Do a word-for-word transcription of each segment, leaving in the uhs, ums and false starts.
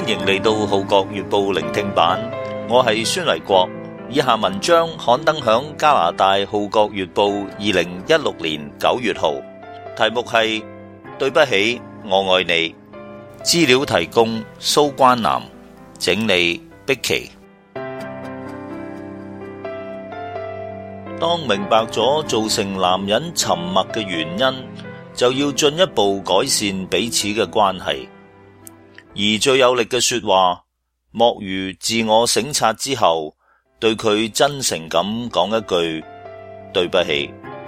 歡迎嚟到《號角月報》聆聽版，我係孫維國。以下文章刊登響加拿大《號角月報》二零一六年九月號，題目係對不起，我愛你。資料提供蘇關南，整理碧琪。當明白咗造成男人沉默嘅原因，就要進一步改善彼此嘅關係。而最有力嘅說話，莫如自我省察之後，對佢真誠咁講一句對不起。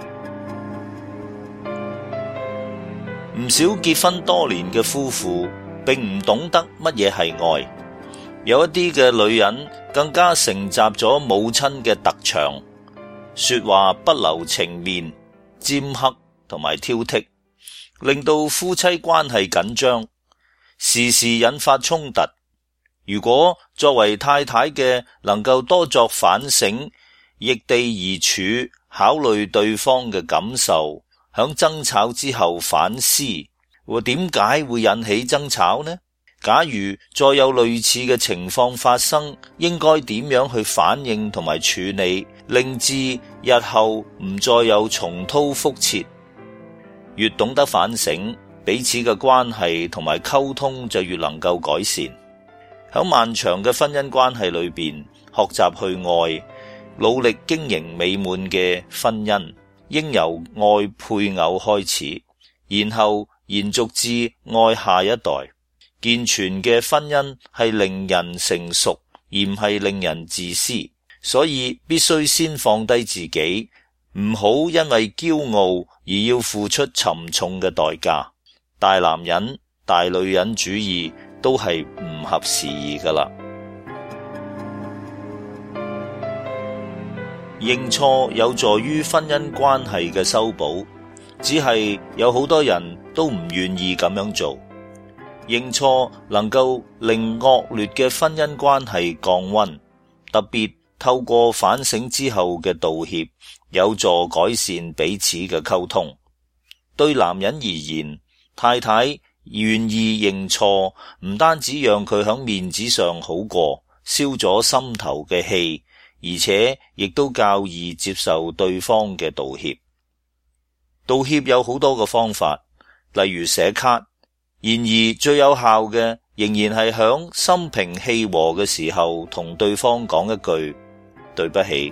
唔少結婚多年嘅夫婦並唔懂得乜嘢係愛，有一啲嘅女人更加承襲咗母親嘅特長，說話不留情面，尖刻同埋挑剔，令到夫妻關係緊張，時時引發衝突。如果作為太太嘅能夠多作反省，易地而處，考慮對方嘅感受，響爭吵之後反思，點解會引起爭吵呢？假如再有類似嘅情況發生，應該點樣去反應同埋處理，令至日後唔再有重蹈覆轍？越懂得反省，彼此嘅關係同埋溝通就越能夠改善。喺漫長嘅婚姻關係裏邊，學習去愛，努力經營美滿嘅婚姻，應由愛配偶開始，然後延續至愛下一代。健全嘅婚姻係令人成熟，而唔係令人自私，所以必須先放低自己，唔好因為驕傲而要付出沉重嘅代價。大男人、大女人主義都係唔合時宜㗎喇。認錯有助於婚姻關係嘅修補，只係有好多人都唔願意咁樣做。認錯能夠令惡劣嘅婚姻關係降溫，特別透過反省之後嘅道歉，有助改善彼此嘅溝通。對男人而言，太太願意認錯，唔單止讓佢響面子上好過，消咗心頭嘅氣，而且亦都較易接受對方嘅道歉。道歉有好多個方法，例如寫卡。然而最有效嘅仍然係響心平氣和嘅時候同對方講一句對不起。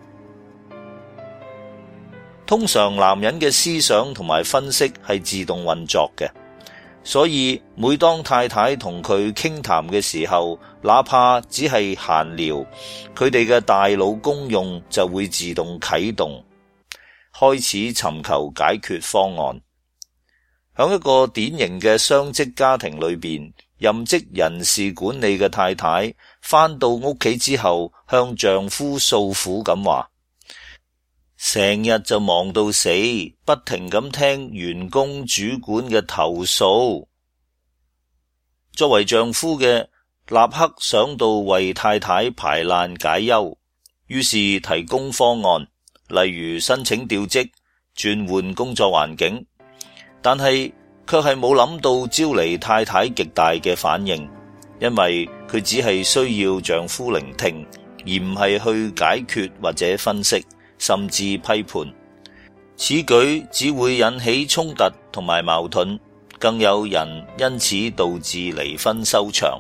通常男人嘅思想同埋分析係自動運作嘅，所以每當太太同佢傾談嘅時候，哪怕只係閒聊，佢哋嘅大腦功用就會自動啟動，開始尋求解決方案。喺一個典型嘅雙職家庭裏邊，任職人事管理嘅太太返到屋企之後，向丈夫訴苦咁話：成日就忙到死，不停咁聽員工主管嘅投訴。作為丈夫嘅，立刻想到為太太排難解憂，於是提供方案，例如申請調職、轉換工作環境。但係卻係冇諗到招嚟太太極大嘅反應，因為佢只係需要丈夫聆聽，而唔係去解決或者分析，甚至批判。此舉只會引起衝突同埋矛盾，更有人因此導致離婚收場。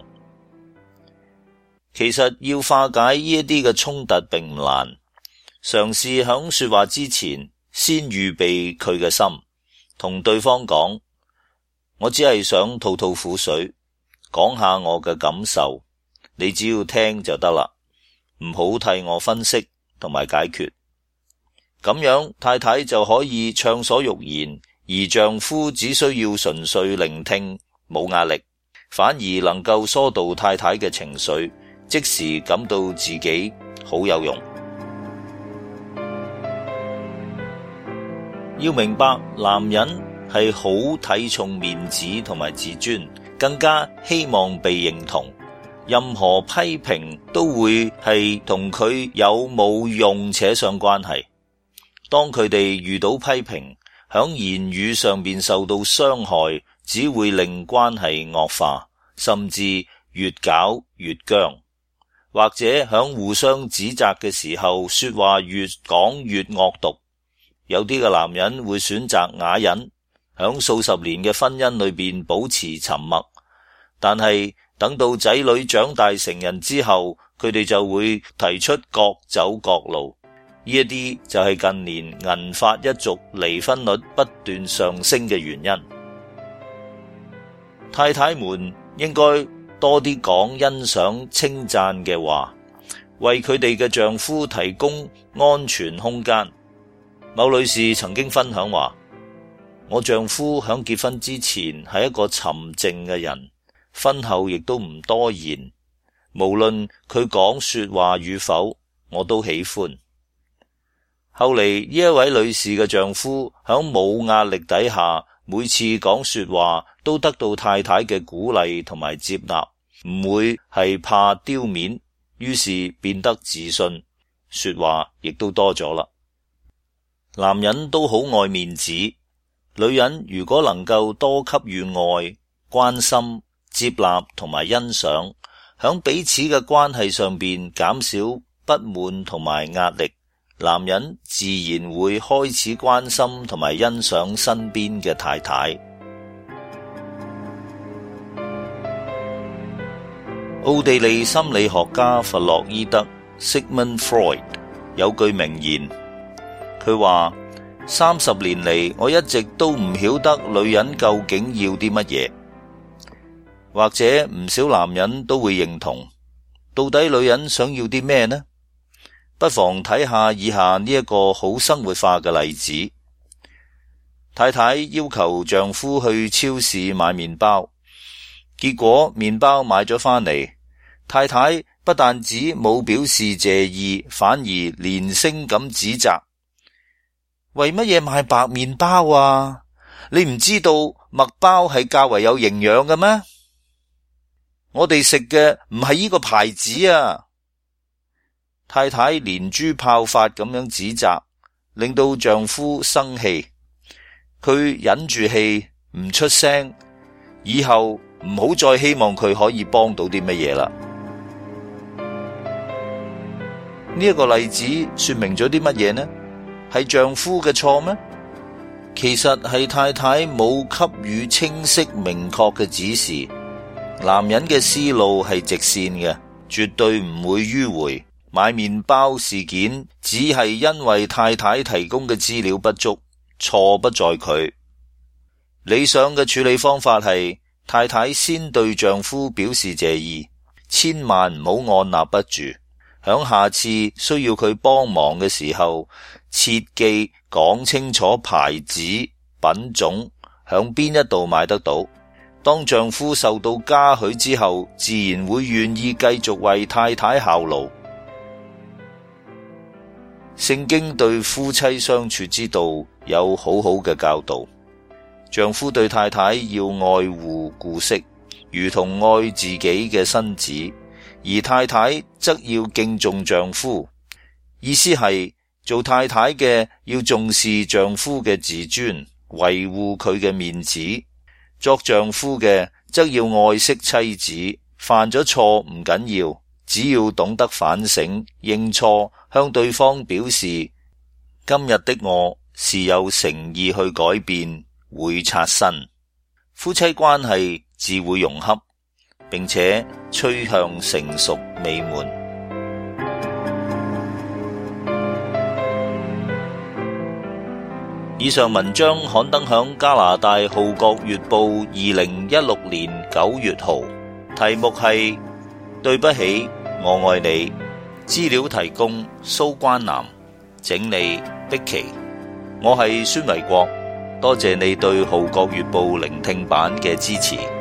其實要化解呢一啲嘅衝突並唔難，嘗試響說話之前先預備佢嘅心，同對方講：我只係想吐吐苦水，講下我嘅感受，你只要聽就得啦，唔好替我分析同埋解決。咁樣太太就可以暢所欲言，而丈夫只需要純粹聆聽，冇壓力，反而能夠疏導太太嘅情緒，即時感到自己好有用。要明白，男人係好睇重面子同埋自尊，更加希望被認同。任何批評都會係同佢有冇用扯上關係。當佢哋遇到批評，響言語上邊受到傷害，只會令關係惡化，甚至越搞越僵，或者響互相指責嘅時候，說話越講越惡毒。有啲嘅男人會選擇啞忍，響數十年嘅婚姻裏邊保持沉默，但係等到仔女長大成人之後，佢哋就會提出各走各路。呢一啲就係近年銀髮一族離婚率不斷上升嘅原因。太太們應該多啲講欣賞稱讚嘅話，為佢哋嘅丈夫提供安全空間。某女士曾經分享話，我丈夫響結婚之前係一個沉靜嘅人，婚後亦都唔多言，無論佢講說話與否，我都喜歡。後嚟呢一位女士嘅丈夫響冇壓力底下，每次講說話都得到太太嘅鼓勵同埋接納，唔會係怕丟面，於是變得自信，說話亦都多咗啦。男人都好愛面子，女人如果能夠多給予愛、關心、接納同埋欣賞，響彼此嘅關係上邊減少不滿同埋壓力，男人自然會開始關心同埋欣賞身邊嘅太太。奧地利心理學家弗洛伊德 Sigmund Freud 有句名言，佢話：三十年嚟，我一直都唔曉得女人究竟要啲乜嘢。或者唔少男人都會認同，到底女人想要啲咩呢？不妨睇下以下呢一個好生活化嘅例子。太太要求丈夫去超市買麵包，結果麵包買咗返嚟，太太不但止冇表示謝意，反而連聲咁指責：為乜嘢買白麵包啊？你唔知道麥包係較為有營養嘅咩？我哋食嘅唔係呢個牌子啊！太太連珠炮發咁樣指責，令到丈夫生氣。佢忍住氣唔出聲，以後唔好再希望佢可以幫到啲乜嘢啦。呢一個例子說明咗啲乜嘢呢？係丈夫嘅錯咩？其實係太太冇給予清晰明確嘅指示。男人嘅思路係直線嘅，絕對唔會迂回。買麵包事件只係因為太太提供嘅資料不足，錯不在佢。理想嘅處理方法係太太先對丈夫表示謝意，千萬唔好按捺不住。響下次需要佢幫忙嘅時候，切記講清楚牌子、品種，響邊一度買得到。當丈夫受到嘉許之後，自然會願意繼續為太太效勞。聖經對夫妻相處之道有好好嘅教導，丈夫對太太要愛護顧惜，如同愛自己嘅身子，而太太則要敬重丈夫。意思係做太太嘅要重視丈夫嘅自尊，維護佢嘅面子。作丈夫嘅則要愛惜妻子，犯咗錯唔緊要，只要懂得反省、認錯，向對方表示今日的我是有誠意去改變，會刷新，夫妻關係自會融洽，並且趨向成熟美滿。以上文章刊登響加拿大《號角月報》二零一六年九月號，題目係對不起，我愛你。資料提供蘇關南，整理碧琪。我係孫維國，多謝你對《號角月報》聆聽版嘅支持。